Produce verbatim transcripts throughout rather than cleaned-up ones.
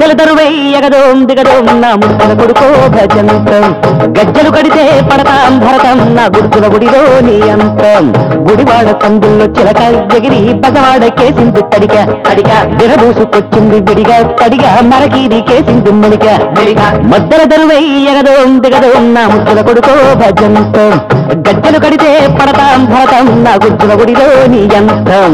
మధ్యల తరువై ఎగదోం దిగదోం నా ముక్కల కొడుకో భజంతం గజ్జలు కడితే పడతాం భరతం నా గుర్తుల గుడిలో నీ అంతం గుడివాడ సందుల్లో చిలక ఎగిరి బగవాడ కేసింది తడిక అడిక విరబూసుకొచ్చింది విడిగా తడిగా మరకీది కేసింది మునిక మధ్యల తరువై ఎగదోం దిగదోం నా ముక్కల కొడుకో భజంతం గజ్జలు కడితే పడతాం భరతం నా గుర్తుల గుడిలో నీ అంతం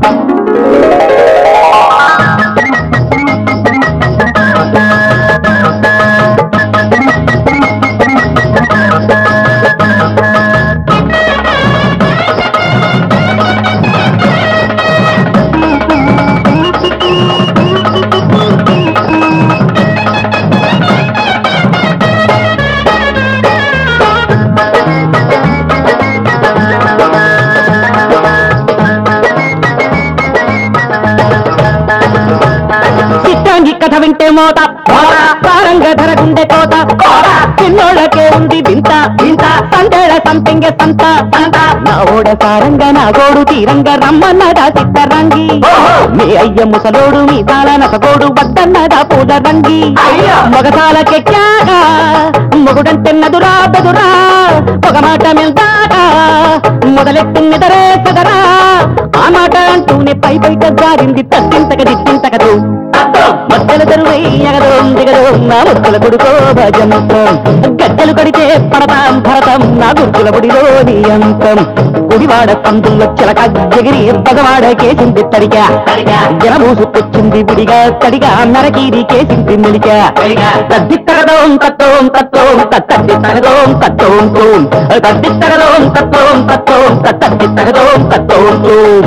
కథ వింటే మోత సారంగ ధరగుండే కోత చిన్నోళ్ళకే ఉంది వింత వింత సందేళ సంపెంగ సంత సంత నా ఓడ సారంగ నా గోడు తీరంగ రమ్మన్నదా చిత్తరంగి మీ అయ్య ముసలోడు మీ సాల నసగోడు వద్దన్నదా పూల రంగి మగసాలకెక్కాగా మొగుడంటే నదురా బెదురా ఒక మాట మెల్దాగా మొదలెట్టిందిదరే సదరా ఆ మాట అంటూనే పై బయట జారింది తట్టింతక దిట్టింతకదు మధ్యల తరువై ఎగదోం దిగదోం నా ముక్కల కొడుకో భజంతం గజ్జలు కడితే పడతాం భరతం నా గుర్తుల గుడిలో నీ అంతం గుడివాడ సందుల్లో చిలక ఎగిరి పగవాడ కేసింది తడిక జనమూసుకొచ్చింది విడిగా తడిగా నరకీది కేసింది మెలిక తద్ది తగదోం తత్తోం తత్తోం తత్తి తగదోం తత్తోం తోం తద్ది తగదోం తత్తోం తత్తోం తత్తి తగదోం తత్తోం తోం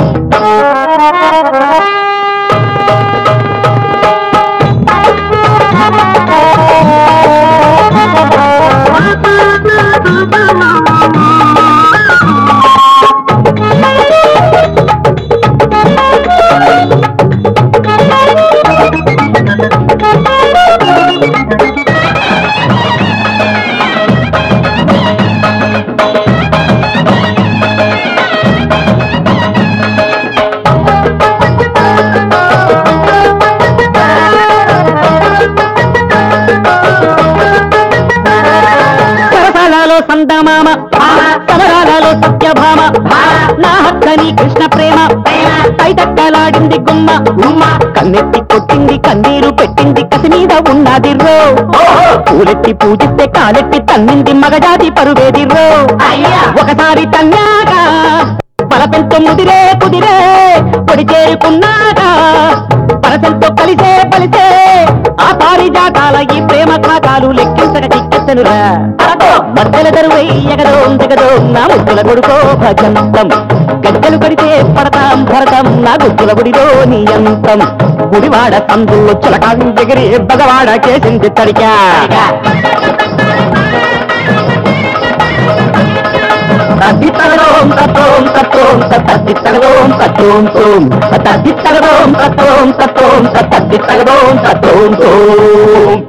సందమామ సమరాలలో సత్యభామ నా హక్కని కృష్ణ ప్రేమ పైదక్కలాడింది గుమ్మ గుమ్మ కన్నెత్తి కొట్టింది కన్నీరు పెట్టింది కసి మీద ఉన్నది రో పూలెత్తి పూజిస్తే కాలెత్తి తన్నింది మగజాతి పరువేది రో ఒకసారి తన్నాగా పలపెంతో ముదిరే కుదిరే పొడి చేరుకున్నాగా పరసంతో కలిసే పలిసే ఆ పారిజాతాల ఈ ప్రేమ ఖాతాలు లెక్కించక చిక్కెత్తనురా మధ్యల తరువై ఎగదోం దిగదోం నా ముక్కల కొడుకో భజంతం గజ్జలు కడితే పడతాం భరతం నా గుర్తుల గుడిలో నీ అంతం గుడివాడ సందుల్లో చిలక ఎగిరి బగవాడ కేసింది తడిక తద్ది తగదోం తత్తోం తత్తోం తద్ది తగదోం తత్తోం తోం తద్ది తగదోం తత్తోం తత్తోం తద్ది తగదోం తత్తోం తోం